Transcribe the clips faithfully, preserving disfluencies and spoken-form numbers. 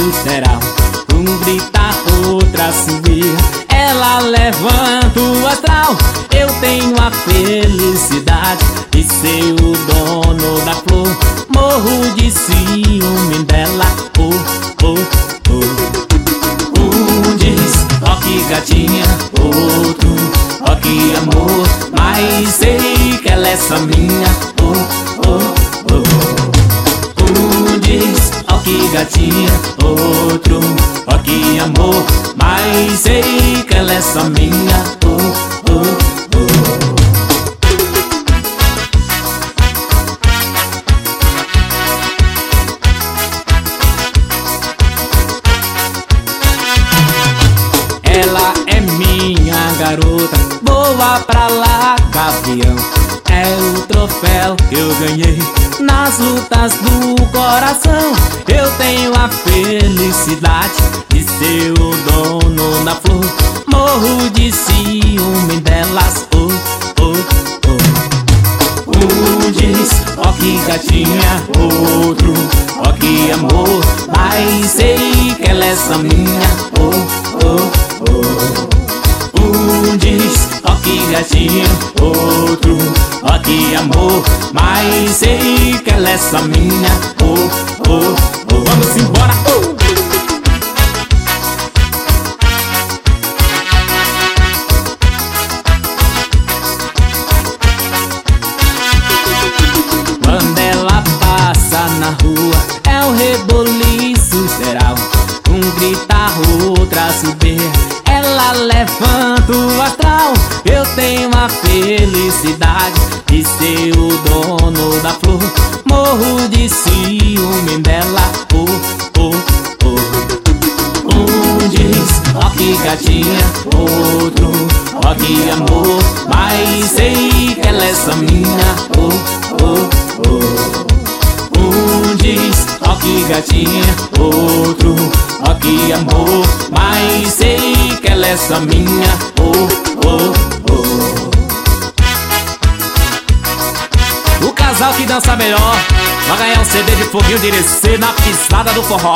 será. Um grita, outra subir. Ela levanta o astral. Eu tenho a felicidade de ser o dono da flor. Morro de ciúme dela. Oh, oh, oh. Um diz, ó que gatinha. Outro, ó que amor. Mas sei que ela é só minha. Oh, oh, oh. Um diz, ó que gatinha. Outro, ó que amor. Mas sei que ela é só minha. Oh, oh, oh. Ela é minha garota, voa pra lá, gavião. É o troféu que eu ganhei nas lutas do coração. Eu tenho a felicidade de ser o dono da flor. Morro de ciúme delas. Oh, oh, oh. Um diz, ó que gatinha. Outro, ó que amor. Mas sei que ela é só minha. Oh, oh, oh. Um diz, ó que gatinha. Outro, ó que amor. Mas sei que ela é só minha. Oh, oh, oh. Vamos embora. uh! Quando ela passa na rua, é um reboliço geral. Um grita, outra subir. Ela levanta o astral. Eu tenho a felicidade de ser o dono da flor. Morro de ciúme dela. Oh, oh, oh. Um diz, ó que gatinha. Outro, ó que amor. Mas sei que ela é só minha. Oh, oh, oh. Um diz, ó que gatinha. Outro, ó que amor. Mas sei que ela é só minha. Oh, oh, oh. O casal que dança melhor vai ganhar um C D de foguinho de Irecê na pisada do forró.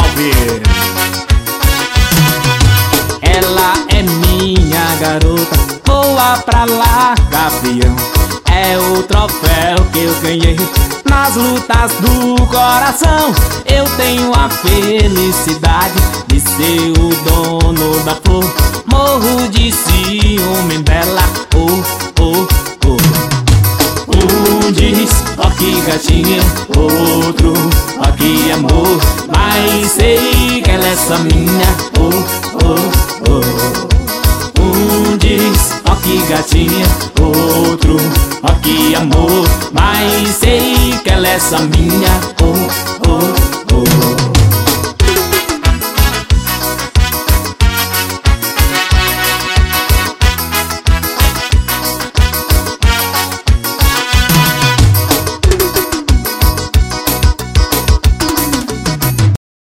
Ela é minha garota, voa pra lá, gavião. É o troféu que eu ganhei nas lutas do coração. Eu tenho a felicidade de ser o dono da flor. Morro de ciúme dela. Oh, oh, oh. Um diz, ó que gatinha. Outro, ó que amor. Mas sei que ela é só minha. Oh, oh, oh. Um diz, ó que gatinha. Outro, ó que amor. Mas sei que ela é só minha.